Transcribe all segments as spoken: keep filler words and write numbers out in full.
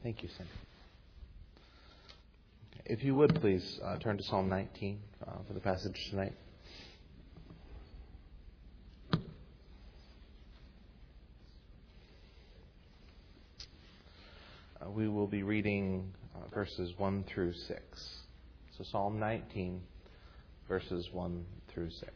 Thank you, Cindy. If you would, please uh, turn to Psalm nineteen uh, for the passage tonight. Uh, we will be reading uh, verses one through six. So Psalm nineteen, verses one through six.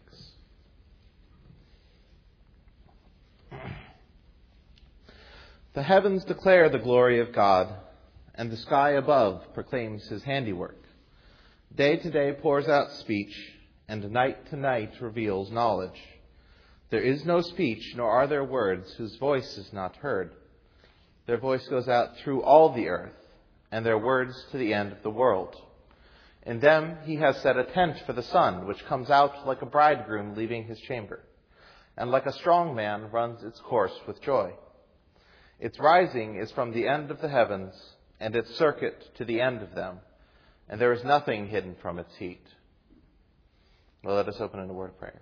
The heavens declare the glory of God, and the sky above proclaims his handiwork. Day to day pours out speech, and night to night reveals knowledge. There is no speech, nor are there words whose voice is not heard. Their voice goes out through all the earth, and their words to the end of the world. In them he has set a tent for the sun, which comes out like a bridegroom leaving his chamber, and like a strong man runs its course with joy. Its rising is from the end of the heavens, and its circuit to the end of them, and there is nothing hidden from its heat. Well, let us open in a word of prayer.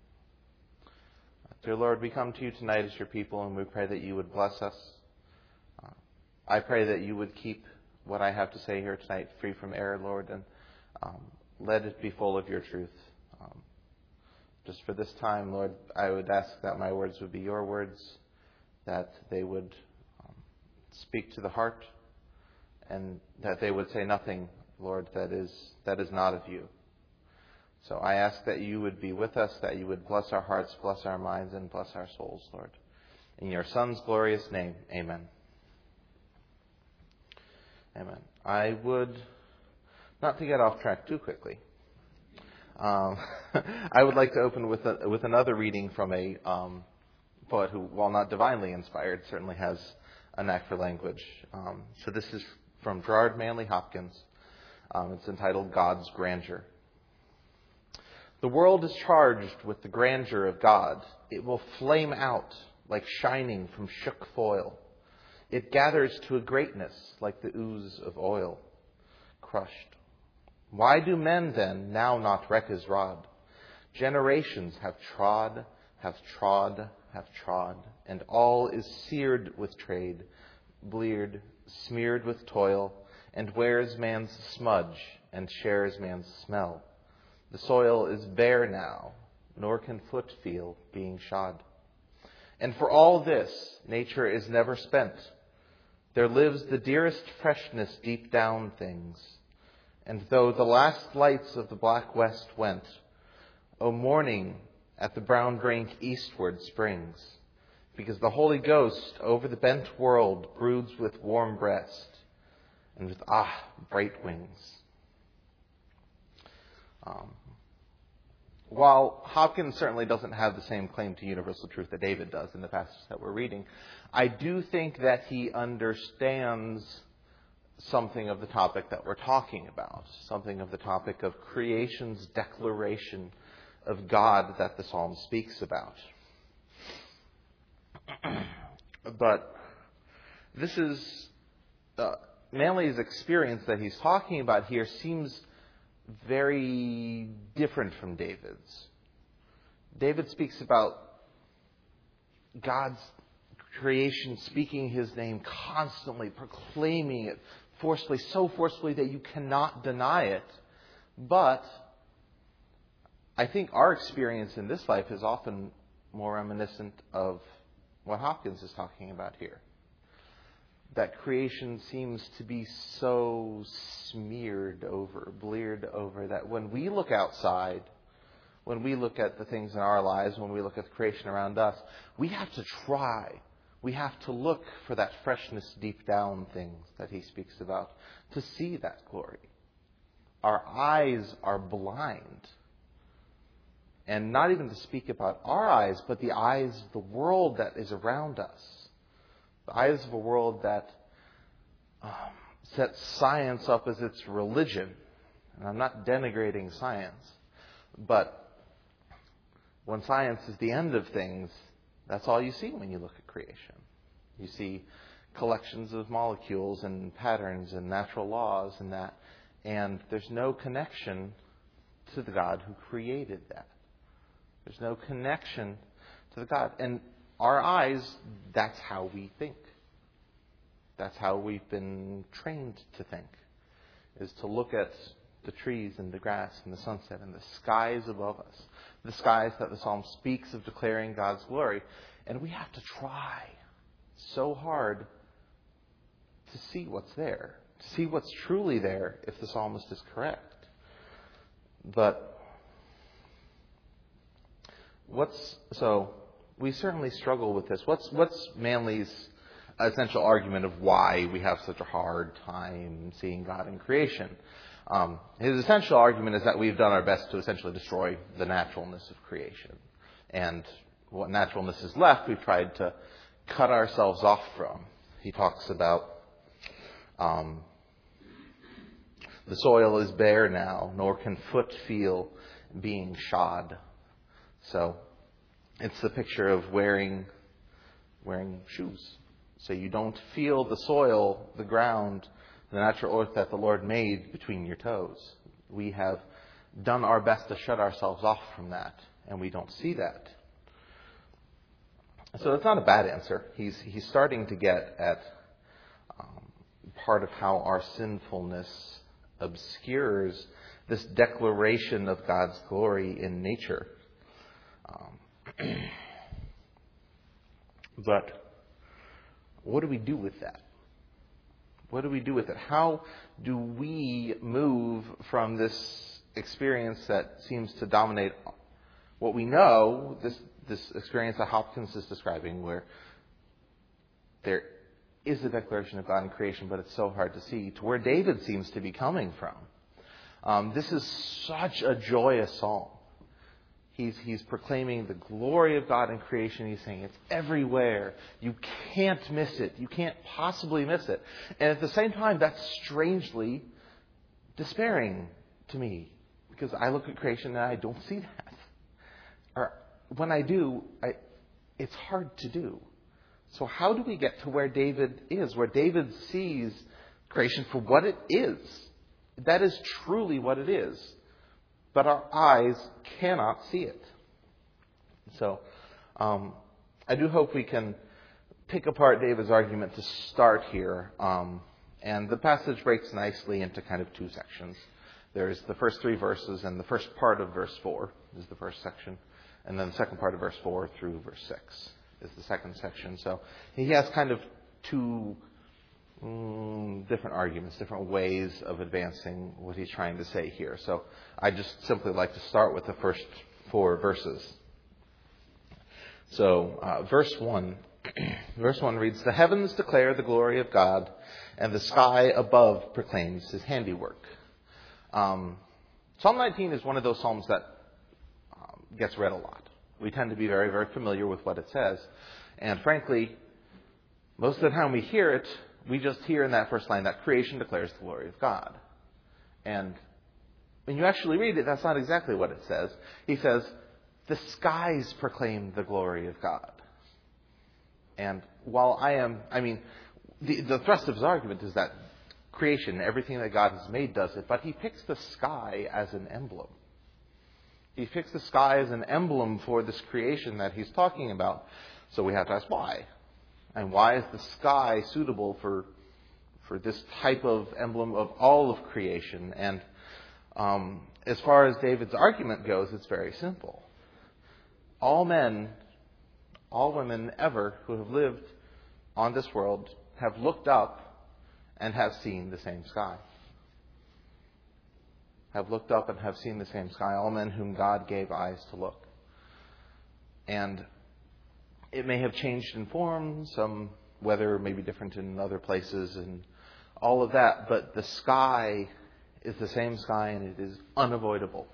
Dear Lord, we come to you tonight as your people, and we pray that you would bless us. Uh, I pray that you would keep what I have to say here tonight free from error, Lord, and um, let it be full of your truth. Um, just for this time, Lord, I would ask that my words would be your words, that they would um, speak to the heart, and that they would say nothing, Lord, that is that is not of you. So I ask that you would be with us, that you would bless our hearts, bless our minds, and bless our souls, Lord. In your Son's glorious name, amen. Amen. I would, not to get off track too quickly, um, I would like to open with a, with another reading from a um, poet who, while not divinely inspired, certainly has a knack for language. Um, so this is from Gerard Manley Hopkins. Um, it's entitled God's Grandeur. The world is charged with the grandeur of God. It will flame out like shining from shook foil. It gathers to a greatness like the ooze of oil, crushed. Why do men then now not reck his rod? Generations have trod, have trod, have trod, and all is seared with trade, bleared, smeared with toil, and wears man's smudge and shares man's smell. The soil is bare now, nor can foot feel being shod. And for all this, nature is never spent. There lives the dearest freshness deep down things. And though the last lights of the black west went, O morning at the brown brink eastward springs, because the Holy Ghost over the bent world broods with warm breast, and with, ah, bright wings. Um, while Hopkins certainly doesn't have the same claim to universal truth that David does in the passage that we're reading, I do think that he understands something of the topic that we're talking about, something of the topic of creation's declaration of God that the psalm speaks about. But this is... Uh, Manley's experience that he's talking about here seems very different from David's. David speaks about God's creation, speaking his name constantly, proclaiming it forcefully, so forcefully that you cannot deny it. But I think our experience in this life is often more reminiscent of what Hopkins is talking about here. That creation seems to be so smeared over, bleared over, that when we look outside, when we look at the things in our lives, when we look at the creation around us, we have to try. We have to look for that freshness deep down things that he speaks about to see that glory. Our eyes are blind. And not even to speak about our eyes, but the eyes of the world that is around us. The eyes of a world that um, sets science up as its religion. And I'm not denigrating science, but when science is the end of things, that's all you see when you look at creation. You see collections of molecules and patterns and natural laws and that, and there's no connection to the God who created that. There's no connection to the God. And our eyes, that's how we think. That's how we've been trained to think, is to look at the trees and the grass and the sunset and the skies above us, the skies that the psalm speaks of declaring God's glory. And we have to try so hard to see what's there, to see what's truly there if the psalmist is correct. But what's, so we certainly struggle with this. What's, what's Manly's essential argument of why we have such a hard time seeing God in creation? Um, his essential argument is that we've done our best to essentially destroy the naturalness of creation. And what naturalness is left, we've tried to cut ourselves off from. He talks about um, the soil is bare now, nor can foot feel being shod. So it's the picture of wearing wearing shoes. So you don't feel the soil, the ground, the natural earth that the Lord made between your toes. We have done our best to shut ourselves off from that, and we don't see that. So it's not a bad answer. He's he's starting to get at um, part of how our sinfulness obscures this declaration of God's glory in nature. Um, but what do we do with that? What do we do with it? How do we move from this experience that seems to dominate what we know, this this experience that Hopkins is describing, where there is a declaration of God in creation, but it's so hard to see, to where David seems to be coming from. Um, this is such a joyous psalm. He's, he's proclaiming the glory of God in creation. He's saying it's everywhere. You can't miss it. You can't possibly miss it. And at the same time, that's strangely despairing to me, because I look at creation and I don't see that. Or when I do, I, it's hard to do. So how do we get to where David is, where David sees creation for what it is? That is truly what it is. But our eyes cannot see it. So um, I do hope we can pick apart David's argument to start here. Um, and the passage breaks nicely into kind of two sections. There's the first three verses, and the first part of verse four is the first section. And then the second part of verse four through verse six is the second section. So he has kind of two mm, different arguments, different ways of advancing what he's trying to say here. So I just simply like to start with the first four verses. So uh, verse one, verse one reads, "The heavens declare the glory of God, and the sky above proclaims his handiwork." Um, Psalm nineteen is one of those psalms that um, gets read a lot. We tend to be very, very familiar with what it says. And frankly, most of the time we hear it, we just hear in that first line that creation declares the glory of God. And when you actually read it, that's not exactly what it says. He says, the skies proclaim the glory of God. And while I am, I mean, the, the thrust of his argument is that creation, everything that God has made does it, but he picks the sky as an emblem. He picks the sky as an emblem for this creation that he's talking about. So we have to ask why. And why is the sky suitable for for this type of emblem of all of creation? And um, as far as David's argument goes, it's very simple. All men, all women ever who have lived on this world have looked up and have seen the same sky. Have looked up and have seen the same sky. All men whom God gave eyes to look. And it may have changed in form, some weather may be different in other places and all of that, but the sky is the same sky and it is unavoidable.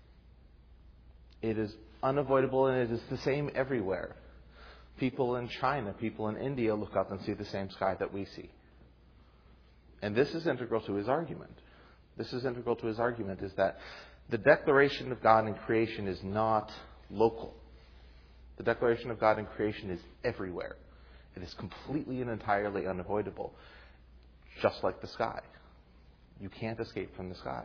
It is unavoidable and it is the same everywhere. People in China, people in India look up and see the same sky that we see. And this is integral to his argument. This is integral to his argument, is that the declaration of God in creation is not local. The declaration of God in creation is everywhere. It is completely and entirely unavoidable, just like the sky. You can't escape from the sky.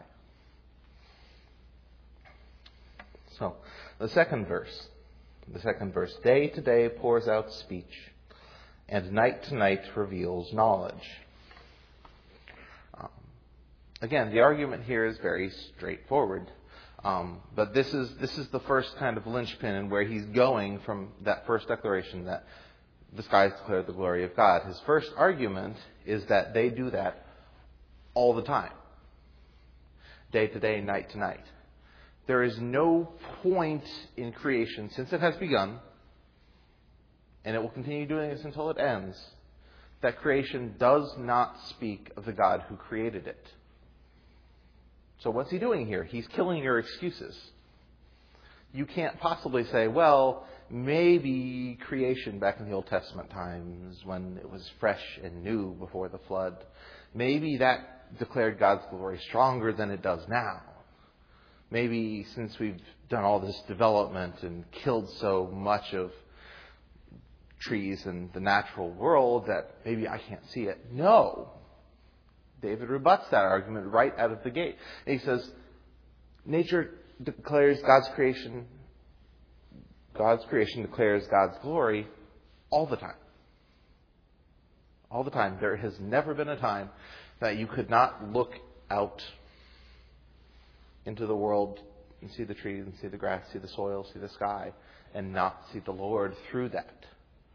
So, the second verse. The second verse. "Day to day pours out speech, and night to night reveals knowledge. Um, again, the argument here is very straightforward. Um, but this is this is the first kind of linchpin in where he's going from that first declaration that the skies declare the glory of God. His first argument is that they do that all the time. Day to day, night to night. There is no point in creation, since it has begun, and it will continue doing this until it ends, that creation does not speak of the God who created it. So what's he doing here? He's killing your excuses. You can't possibly say, well, maybe creation back in the Old Testament times when it was fresh and new before the flood, maybe that declared God's glory stronger than it does now. Maybe since we've done all this development and killed so much of trees and the natural world that maybe I can't see it. No. David rebuts that argument right out of the gate. And he says, nature declares God's creation, God's creation declares God's glory all the time. All the time. There has never been a time that you could not look out into the world and see the trees and see the grass, see the soil, see the sky, and not see the Lord through that.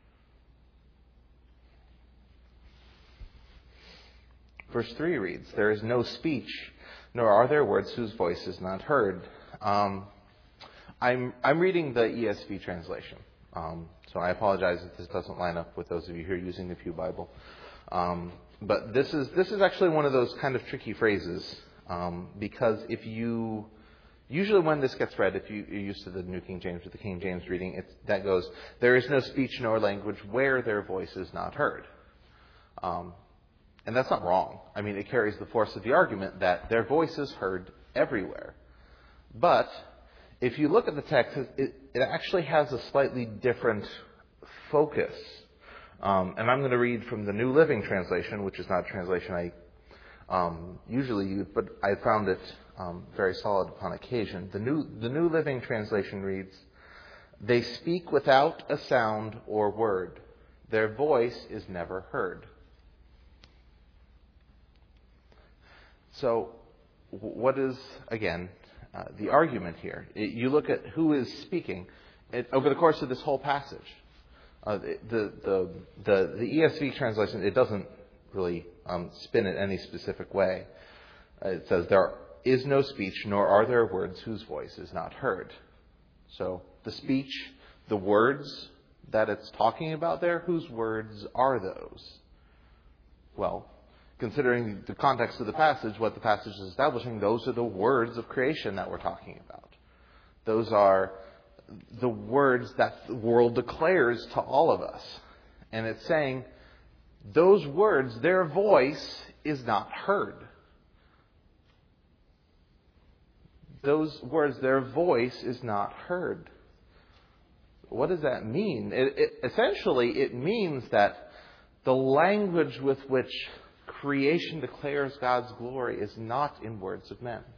Verse three reads, there is no speech, nor are there words whose voice is not heard. Um, I'm I'm reading the E S V translation, um, so I apologize if this doesn't line up with those of you who are using the Pew Bible. Um, but this is this is actually one of those kind of tricky phrases, um, because if you usually when this gets read, if you, you're used to the New King James or the King James reading, it's, that goes, there is no speech nor language where their voice is not heard. Um, And that's not wrong. I mean, it carries the force of the argument that their voice is heard everywhere. But if you look at the text, it, it actually has a slightly different focus. Um, and I'm going to read from the New Living Translation, which is not a translation I um, usually use, but I found it um, very solid upon occasion. The New, the New Living Translation reads, they speak without a sound or word. Their voice is never heard. So, what is, again, uh, the argument here? It, you look at who is speaking it, over the course of this whole passage. Uh, the, the, the, the E S V translation, it doesn't really um, spin it any specific way. Uh, it says, there is no speech, nor are there words whose voice is not heard. So, the speech, the words that it's talking about there, whose words are those? Well, considering the context of the passage, what the passage is establishing, those are the words of creation that we're talking about. Those are the words that the world declares to all of us. And it's saying, those words, their voice is not heard. Those words, their voice is not heard. What does that mean? It, it, essentially, it means that the language with which creation declares God's glory is not in words of men.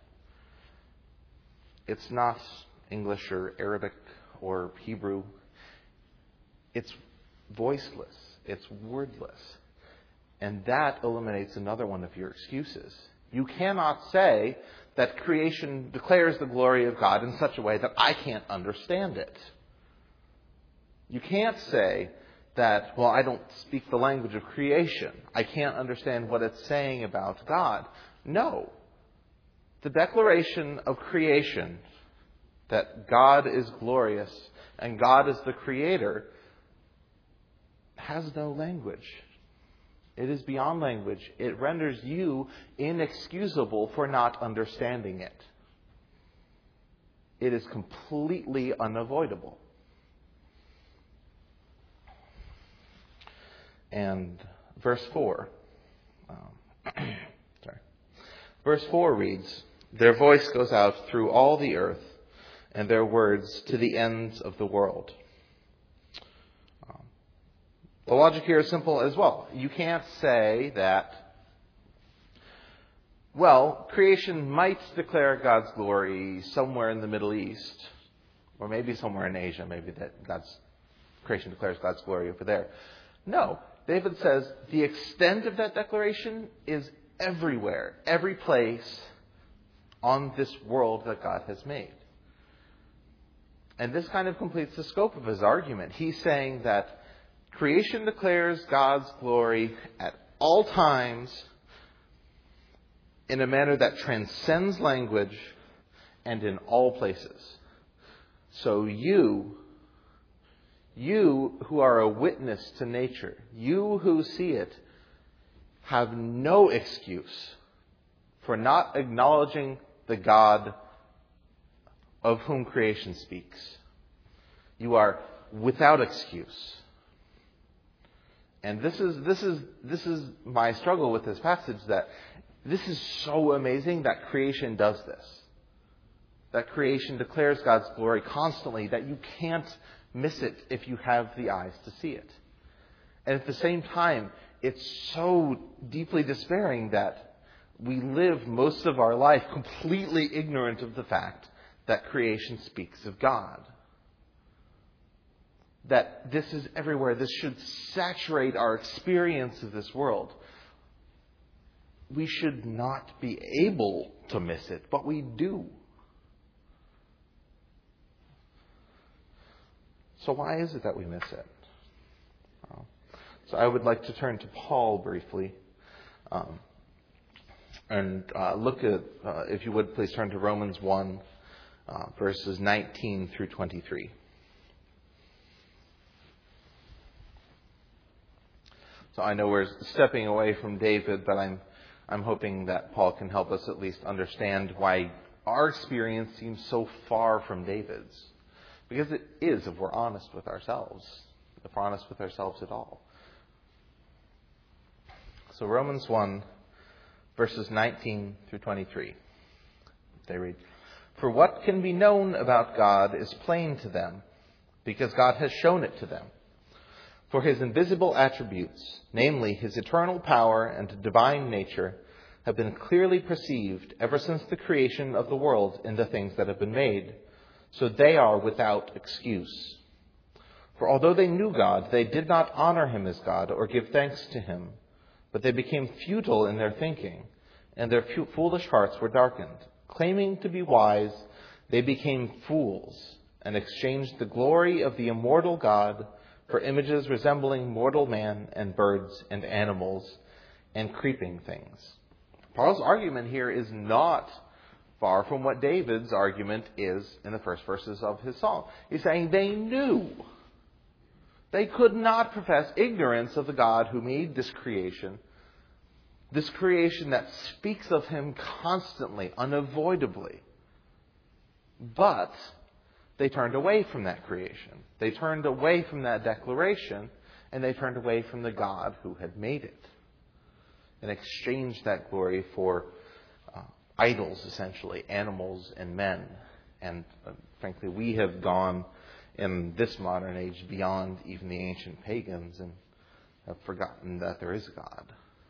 It's not English or Arabic or Hebrew. It's voiceless. It's wordless. And that eliminates another one of your excuses. You cannot say that creation declares the glory of God in such a way that I can't understand it. You can't say that, well, I don't speak the language of creation. I can't understand what it's saying about God. No. The declaration of creation, that God is glorious and God is the creator, has no language. It is beyond language. It renders you inexcusable for not understanding it. It is completely unavoidable. And verse four, um, sorry. Verse four reads, their voice goes out through all the earth, and their words to the ends of the world. Um, the logic here is simple as well. You can't say that, well, creation might declare God's glory somewhere in the Middle East, or maybe somewhere in Asia. Maybe that God's creation declares God's glory over there. No. David says the extent of that declaration is everywhere, every place on this world that God has made. And this kind of completes the scope of his argument. He's saying that creation declares God's glory at all times in a manner that transcends language and in all places. So you, you who are a witness to nature, you who see it, have no excuse for not acknowledging the God of whom creation speaks. You are without excuse. And this is this is this is my struggle with this passage, that this is so amazing that creation does this. That creation declares God's glory constantly, that you can't miss it if you have the eyes to see it. And at the same time, it's so deeply despairing that we live most of our life completely ignorant of the fact that creation speaks of God. That this is everywhere. This should saturate our experience of this world. We should not be able to miss it, but we do. So why is it that we miss it? Well, so I would like to turn to Paul briefly. Um, and uh, look at, uh, if you would please turn to Romans one, uh, verses nineteen through twenty-three. So I know we're stepping away from David, but I'm I'm hoping that Paul can help us at least understand why our experience seems so far from David's. Because it is, if we're honest with ourselves, if we're honest with ourselves at all. So Romans one, verses nineteen through twenty-three. They read, "For what can be known about God is plain to them, because God has shown it to them. For his invisible attributes, namely his eternal power and divine nature, have been clearly perceived ever since the creation of the world in the things that have been made. So they are without excuse. For although they knew God, they did not honor him as God or give thanks to him. But they became futile in their thinking, and their foolish hearts were darkened. Claiming to be wise, they became fools and exchanged the glory of the immortal God for images resembling mortal man and birds and animals and creeping things." Paul's argument here is not far from what David's argument is in the first verses of his psalm. He's saying they knew. They could not profess ignorance of the God who made this creation, this creation that speaks of him constantly, unavoidably. But they turned away from that creation. They turned away from that declaration, and they turned away from the God who had made it, and exchanged that glory for uh, idols, essentially, animals and men. And uh, frankly, we have gone in this modern age beyond even the ancient pagans and have forgotten that there is a God.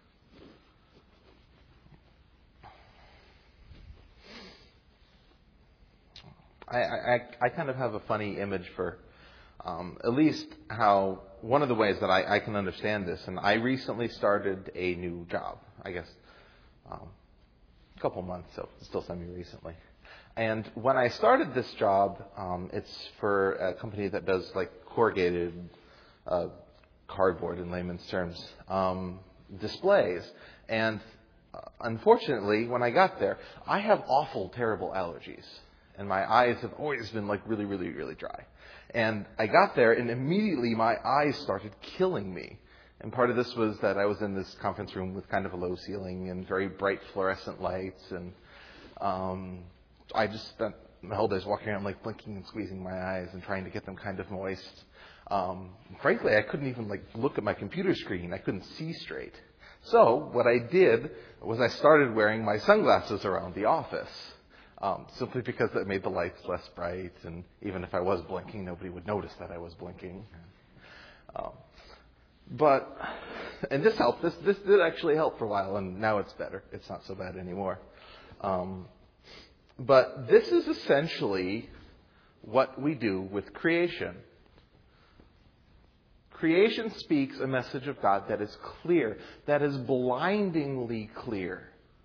I, I, I kind of have a funny image for um, at least how, one of the ways that I, I can understand this, and I recently started a new job, I guess, um, a couple months, so still semi-recently. And when I started this job, um, it's for a company that does like corrugated uh, cardboard in layman's terms, um, displays. And uh, unfortunately, when I got there, I have awful, terrible allergies. And my eyes have always been like really, really, really dry. And I got there and immediately my eyes started killing me. And part of this was that I was in this conference room with kind of a low ceiling and very bright fluorescent lights. And um, I just spent the whole day walking around like blinking and squeezing my eyes and trying to get them kind of moist. Um, frankly, I couldn't even like look at my computer screen. I couldn't see straight. So what I did was I started wearing my sunglasses around the office. Um, simply because it made the lights less bright, and even if I was blinking, nobody would notice that I was blinking. Um, but, and this helped. This this did actually help for a while, and now it's better. It's not so bad anymore. Um, but this is essentially what we do with creation. Creation speaks a message of God that is clear, that is blindingly clear,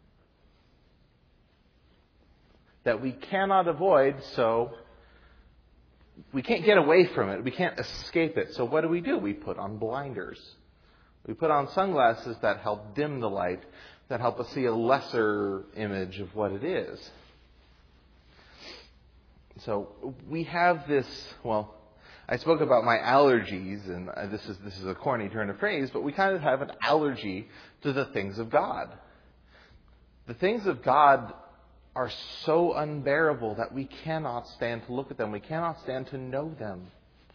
that we cannot avoid, so we can't get away from it. We can't escape it. So what do we do? We put on blinders. We put on sunglasses that help dim the light, that help us see a lesser image of what it is. So we have this, well, I spoke about my allergies, and this is this is a corny turn of phrase, but we kind of have an allergy to the things of God. The things of God are so unbearable that we cannot stand to look at them. We cannot stand to know them.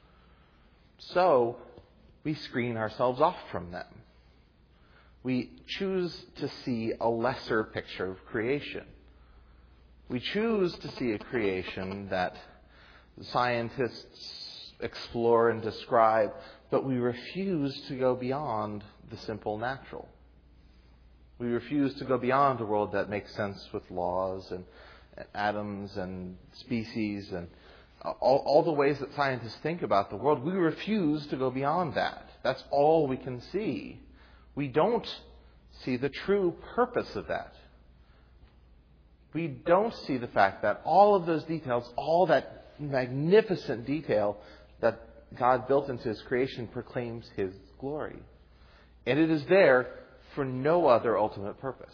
So we screen ourselves off from them. We choose to see a lesser picture of creation. We choose to see a creation that scientists explore and describe, but we refuse to go beyond the simple natural. We refuse to go beyond a world that makes sense with laws and, and atoms and species and all, all the ways that scientists think about the world. We refuse to go beyond that. That's all we can see. We don't see the true purpose of that. We don't see the fact that all of those details, all that magnificent detail that God built into His creation proclaims His glory. And it is there for no other ultimate purpose.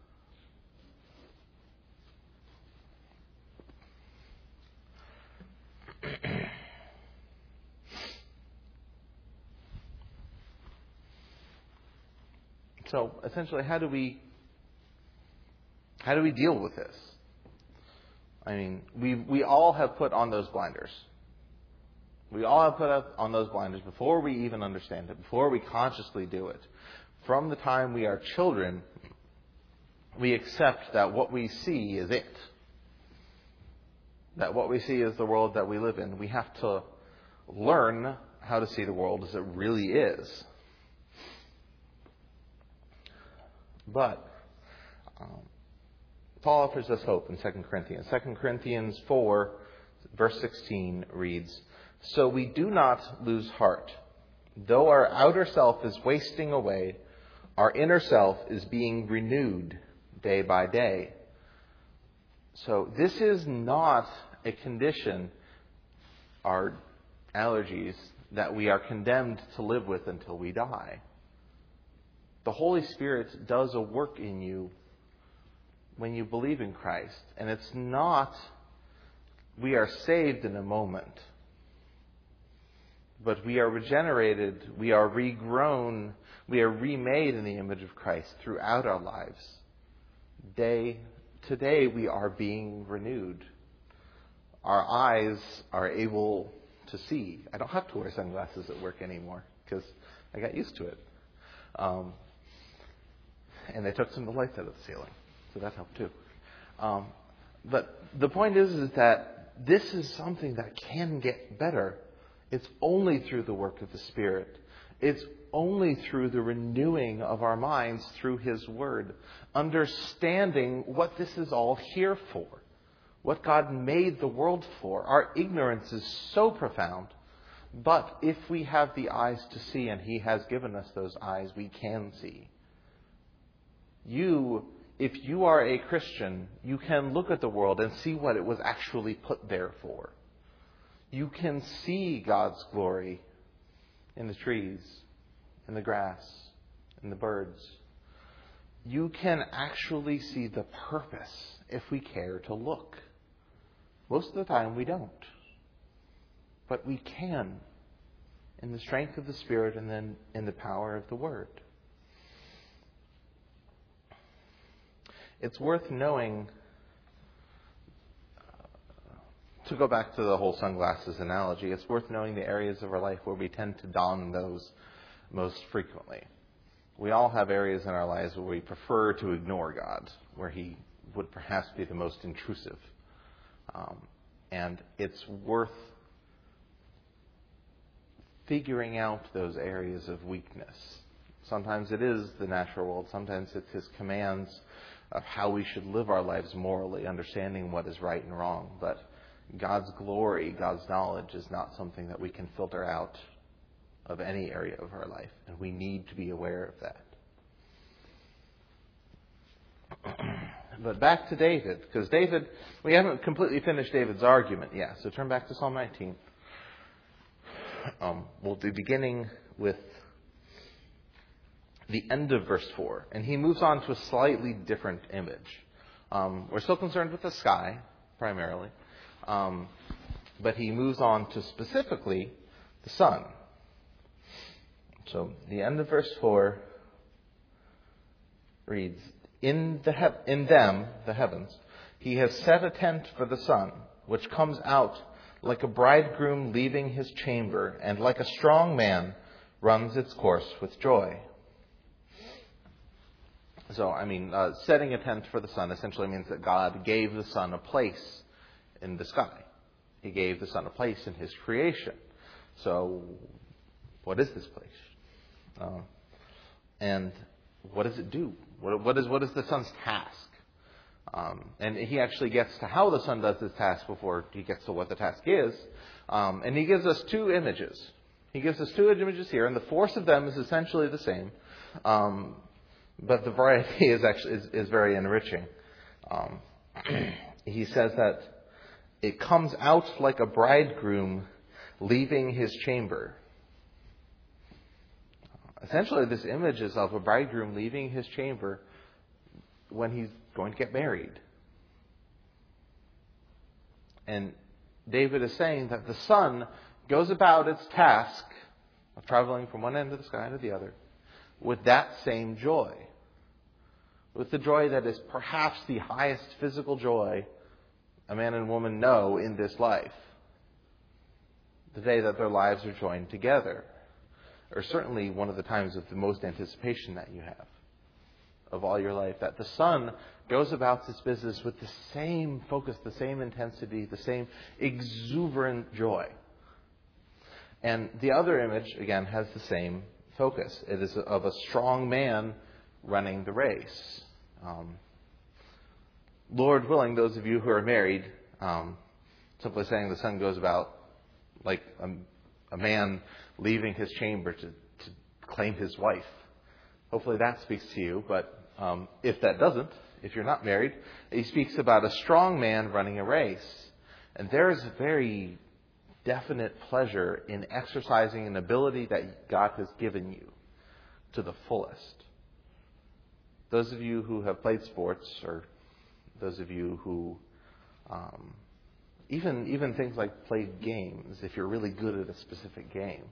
So essentially, how do we how do we deal with this? I mean, we we all have put on those blinders. We all have put up on those blinders before we even understand it, before we consciously do it. From the time we are children, we accept that what we see is it. That what we see is the world that we live in. We have to learn how to see the world as it really is. But um, Paul offers us hope in Second Corinthians. Second Corinthians four, verse sixteen reads, "So we do not lose heart. Though our outer self is wasting away, our inner self is being renewed day by day." So this is not a condition, our allergies, that we are condemned to live with until we die. The Holy Spirit does a work in you when you believe in Christ. And it's not, we are saved in a moment. But we are regenerated, we are regrown, we are remade in the image of Christ throughout our lives. Day to day we are being renewed. Our eyes are able to see. I don't have to wear sunglasses at work anymore because I got used to it. Um, and they took some of the lights out of the ceiling, so that helped too. Um, but the point is, is that this is something that can get better. It's only through the work of the Spirit. It's only through the renewing of our minds through His Word. Understanding what this is all here for. What God made the world for. Our ignorance is so profound. But if we have the eyes to see, and He has given us those eyes, we can see. You, if you are a Christian, you can look at the world and see what it was actually put there for. You can see God's glory in the trees, in the grass, in the birds. You can actually see the purpose if we care to look. Most of the time we don't. But we can in the strength of the Spirit and then in the power of the Word. It's worth knowing, to go back to the whole sunglasses analogy, it's worth knowing the areas of our life where we tend to don those most frequently. We all have areas in our lives where we prefer to ignore God, where He would perhaps be the most intrusive. Um, and it's worth figuring out those areas of weakness. Sometimes it is the natural world. Sometimes it's His commands of how we should live our lives morally, understanding what is right and wrong. But God's glory, God's knowledge is not something that we can filter out of any area of our life, and we need to be aware of that. But back to David, because David, we haven't completely finished David's argument yet, so turn back to Psalm nineteen. Um, we'll be beginning with the end of verse four, and he moves on to a slightly different image. Um, we're still concerned with the sky, primarily, um, but he moves on to specifically the sun. So the end of verse four reads, In the he- in them, the heavens, he has set a tent for the sun, which comes out like a bridegroom leaving his chamber, and like a strong man runs its course with joy. So, I mean, uh, setting a tent for the sun essentially means that God gave the sun a place in the sky. He gave the sun a place in his creation. So, what is this place? Uh, and what does it do? What, what is what is the sun's task? Um, and he actually gets to how the sun does his task before he gets to what the task is. Um, and he gives us two images. He gives us two images here, and the force of them is essentially the same. Um, but the variety is actually is, is very enriching. Um, he says that it comes out like a bridegroom leaving his chamber. Essentially, this image is of a bridegroom leaving his chamber when he's going to get married. And David is saying that the sun goes about its task of traveling from one end of the sky to the other with that same joy. With the joy that is perhaps the highest physical joy a man and woman know in this life. The day that their lives are joined together. Or certainly one of the times of the most anticipation that you have of all your life. That the sun goes about its business with the same focus, the same intensity, the same exuberant joy. And the other image, again, has the same focus. It is of a strong man running the race. Um, Lord willing, those of you who are married, um, simply saying the sun goes about like a, a man leaving his chamber to, to claim his wife. Hopefully that speaks to you, but um, if that doesn't, if you're not married, he speaks about a strong man running a race. And there is a very definite pleasure in exercising an ability that God has given you to the fullest. Those of you who have played sports, or those of you who um, even even things like played games, if you're really good at a specific game,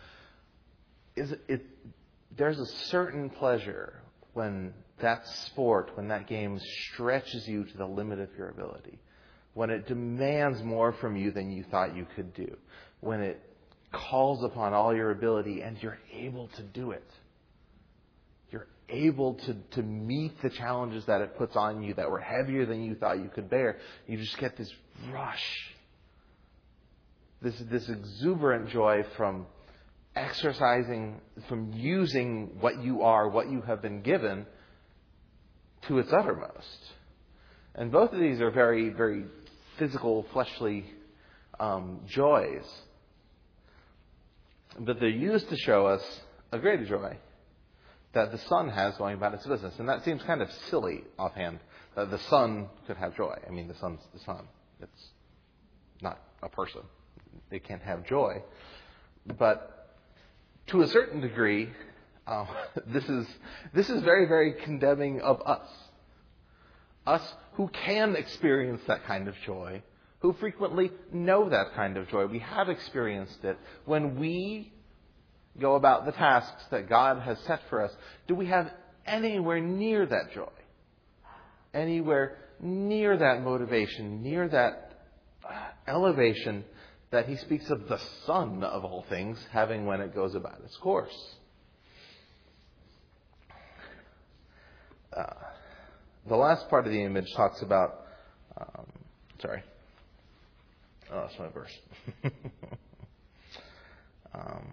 is it there's a certain pleasure when that sport, when that game stretches you to the limit of your ability, when it demands more from you than you thought you could do, when it calls upon all your ability and you're able to do it. You're able to, to meet the challenges that it puts on you that were heavier than you thought you could bear. You just get this rush, this, this exuberant joy from exercising, from using what you are, what you have been given, to its uttermost. And both of these are very, very physical, fleshly um, joys. But they're used to show us a greater joy that the sun has going about its business. And that seems kind of silly offhand, that the sun could have joy. I mean, the sun's the sun. It's not a person. It can't have joy. But to a certain degree, uh, this is this is very, very condemning of us. Us who can experience that kind of joy, who frequently know that kind of joy. We have experienced it. When we go about the tasks that God has set for us, do we have anywhere near that joy? Anywhere near that motivation, near that elevation that he speaks of the sun of all things having when it goes about its course? Uh, the last part of the image talks about, um, sorry, oh, that's my verse. um,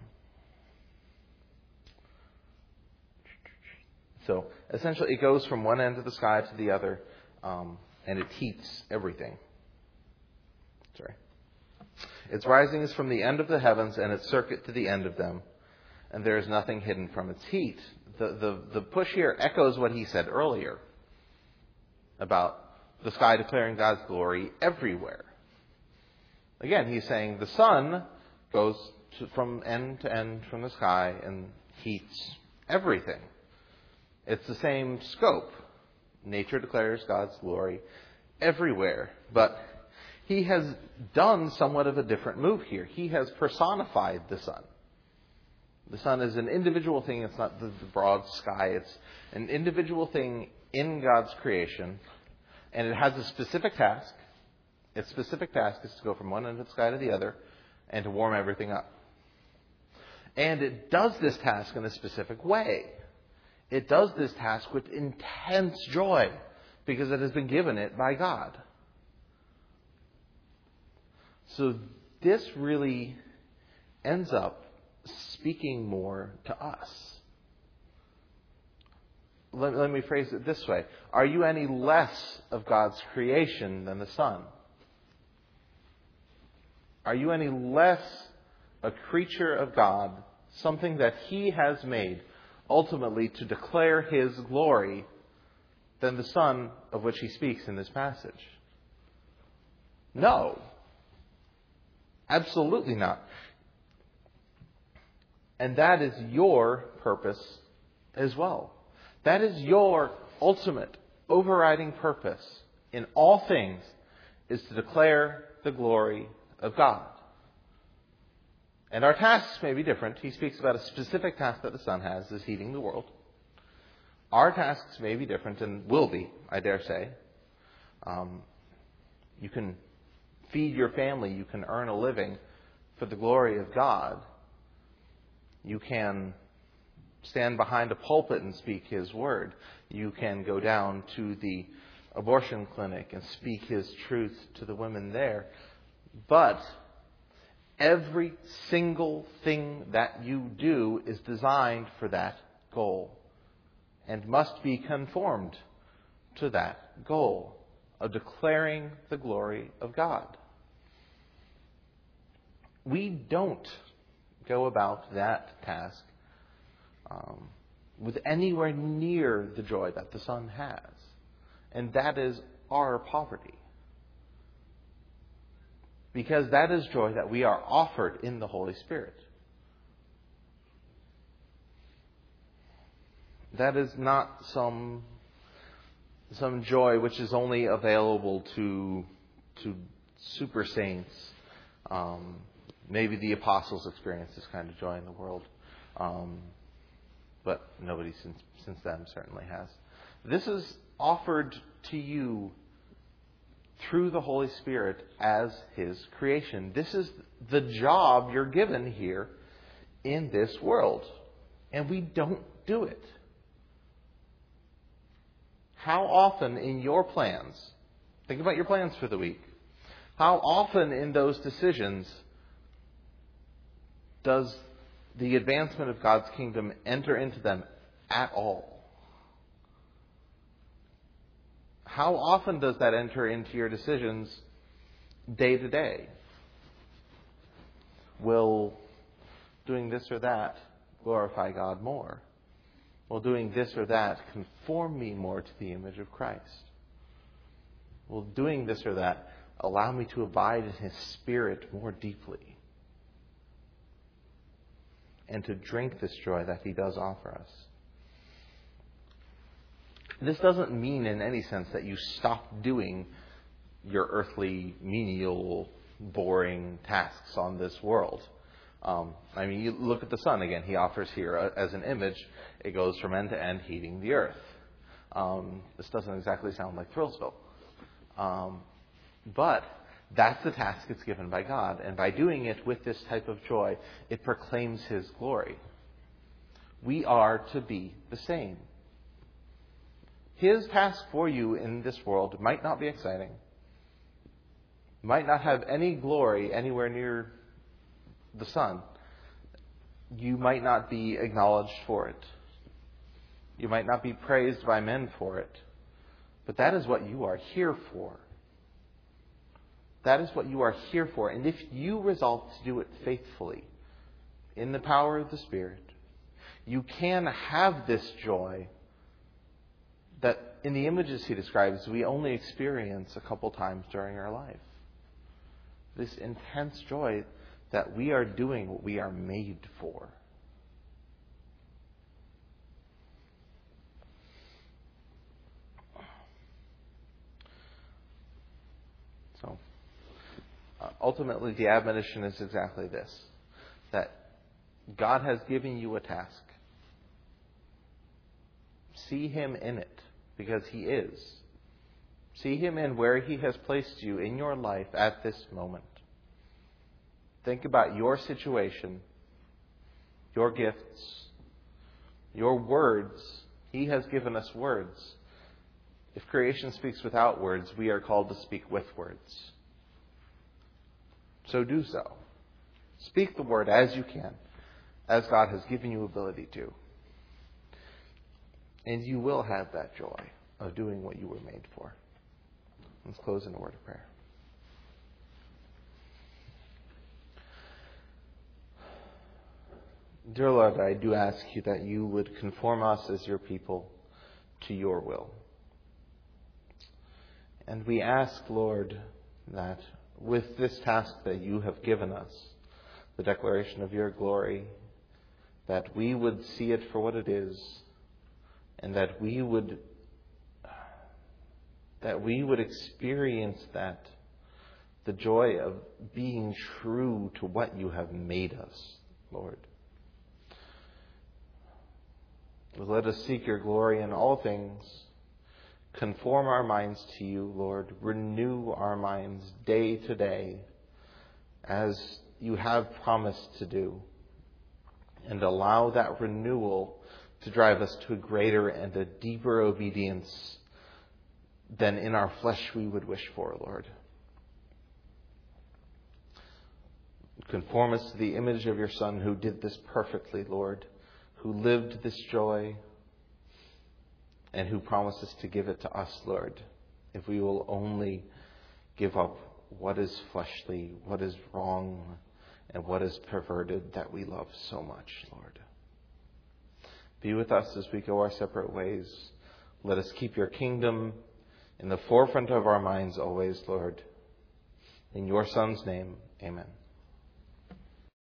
So essentially it goes from one end of the sky to the other, um, and it heats everything. Sorry. Its rising is from the end of the heavens, and its circuit to the end of them. and there is nothing hidden from its heat. The, the, the push here echoes what he said earlier about the sky declaring God's glory everywhere. Again, he's saying the sun goes to, from end to end from the sky and heats everything. It's the same scope. Nature declares God's glory everywhere. But he has done somewhat of a different move here. He has personified the sun. The sun is an individual thing. It's not the, the broad sky. It's an individual thing in God's creation. And it has a specific task. Its specific task is to go from one end of the sky to the other and to warm everything up. And it does this task in a specific way. It does this task with intense joy because it has been given it by God. So this really ends up speaking more to us. Let, let me phrase it this way. Are you any less of God's creation than the sun? Are you any less a creature of God, something that He has made ultimately to declare His glory, than the sun of which He speaks in this passage? No. Absolutely not. And that is your purpose as well. That is your ultimate overriding purpose in all things, is to declare the glory of God. And our tasks may be different. He speaks about a specific task that the sun has, is heating the world. Our tasks may be different, and will be, I dare say. Um, you can feed your family. You can earn a living for the glory of God. You can stand behind a pulpit and speak His word. You can go down to the abortion clinic and speak His truth to the women there. But every single thing that you do is designed for that goal and must be conformed to that goal of declaring the glory of God. We don't go about that task um, with anywhere near the joy that the sun has. And that is our poverty. Because that is joy that we are offered in the Holy Spirit. That is not some some joy which is only available to to super saints. Um, maybe the apostles experienced this kind of joy in the world, um, but nobody since since then certainly has. This is offered to you through the Holy Spirit as His creation. This is the job you're given here in this world. And we don't do it. How often in your plans, think about your plans for the week, how often in those decisions does the advancement of God's kingdom enter into them at all? How often does that enter into your decisions day to day? Will doing this or that glorify God more? Will doing this or that conform me more to the image of Christ? Will doing this or that allow me to abide in His Spirit more deeply? And to drink this joy that He does offer us. This doesn't mean in any sense that you stop doing your earthly, menial, boring tasks on this world. Um, I mean, you look at the sun again. He offers here a, as an image. It goes from end to end heating the earth. Um, this doesn't exactly sound like Thrillsville. Um, but that's the task it's given by God. And by doing it with this type of joy, it proclaims His glory. We are to be the same. His task for you in this world might not be exciting, might not have any glory anywhere near the sun. You might not be acknowledged for it. You might not be praised by men for it. But that is what you are here for. That is what you are here for. And if you resolve to do it faithfully, in the power of the Spirit, you can have this joy that in the images he describes we only experience a couple times during our life. This intense joy that we are doing what we are made for. So, uh, ultimately the admonition is exactly this, that God has given you a task. See Him in it, because He is. See Him in where He has placed you in your life at this moment. Think about your situation, your gifts, your words. He has given us words. If creation speaks without words, we are called to speak with words. So do so. Speak the word as you can, as God has given you ability to. And you will have that joy of doing what you were made for. Let's close in a word of prayer. Dear Lord, I do ask you that you would conform us as your people to your will. And we ask, Lord, that with this task that you have given us, the declaration of your glory, that we would see it for what it is, and that we would that we would experience that, the joy of being true to what you have made us, Lord. Let us seek your glory in all things. Conform our minds to you, Lord. Renew our minds day to day as you have promised to do. And allow that renewal to drive us to a greater and a deeper obedience than in our flesh we would wish for, Lord. Conform us to the image of your Son who did this perfectly, Lord, who lived this joy, and who promises to give it to us, Lord, if we will only give up what is fleshly, what is wrong, and what is perverted that we love so much, Lord. Be with us as we go our separate ways. Let us keep your kingdom in the forefront of our minds always, Lord. In your Son's name, amen.